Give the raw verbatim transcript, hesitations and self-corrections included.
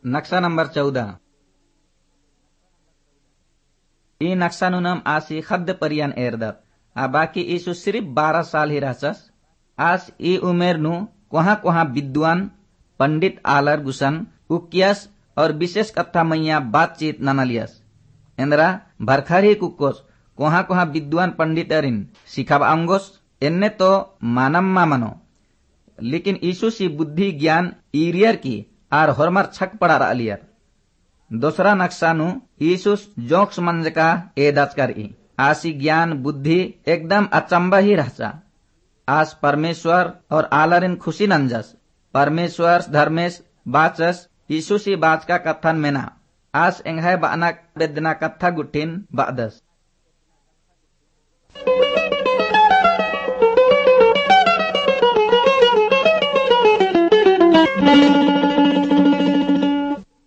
नक्शा नंबर चौदह। ई नक्शा नु नाम आसी खद्द परियान एरदत आ बाकी ईसु सिर्फ बारह साल ही रहचस। आज ई उमेर नु कोहा कोहा विद्वान पंडित आलर गुसन उकियस और विशेष कथा मैया बातचीत ननलियस इंद्रा भरखरी कुकोस कोहा कोहा विद्वान पंडित अरिन सिखाब अंगोस एन्ने तो मानम मा मनो लेकिन ईसु सी बुद्धि ज्ञान ईरियर की आर हरमर छक पड़ा अलियर। दूसरा नक्शा नु ईसुस जोक्स मंज का एदाच कर ई आसी ज्ञान बुद्धि एकदम अचंबा ही रहचा। आज परमेश्वर और आलरिन खुशी नंजस परमेश्वर धर्मेश बाचस ईसु सी बाच का कथन मेना आज एंघाय बाना बेदना कथा गुटिन बादस।